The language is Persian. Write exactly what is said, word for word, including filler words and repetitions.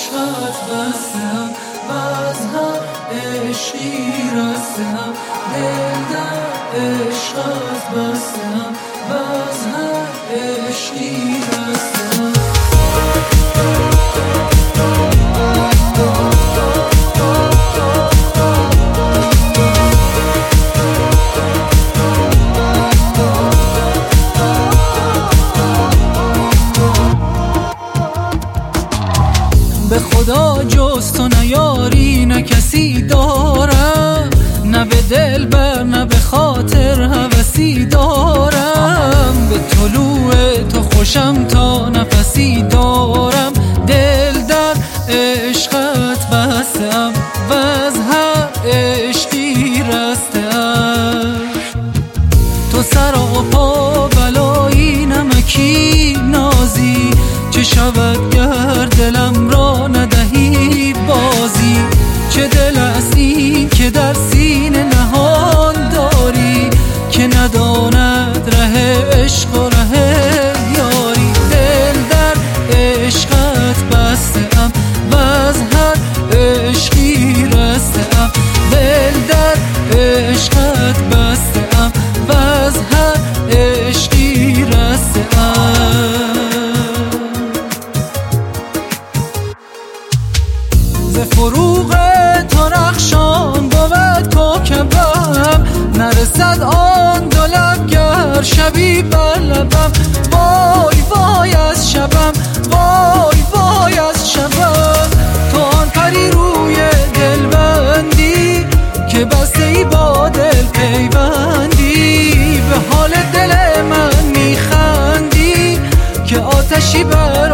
عشقت بستم و از هر عشقی رستم، دل در عشقت بستم و از هر عشقی رستم. به خدا جز تو نه یاری نه کسی دارم، نه به دل بر نه به خاطر هوسی دارم. به طلوع تو خوشم تا نفسی دارم، دل در عشقت بستم و از هر عشقی رستم. تو سراپا بلایی نمکی نازی، چه شود گر دلم را ندهی بازی. چه دل است این که در سینه نهان داری، که نداند ره عشق و ره یاری. دل در عشقت بستم و از هر عشقی رستم، دل در عشقت بستم و از هر عشقی رستم. ز فروغ تو رخشان بود کوکبم، نرسد آن دو لب گر شبی بر لبم. وای وای از شبم، وای وای از شبم. تو آن پری روی دل بندی، که بسته ای با دل پیوندی. به حال دل من میخندی، که آتشی بر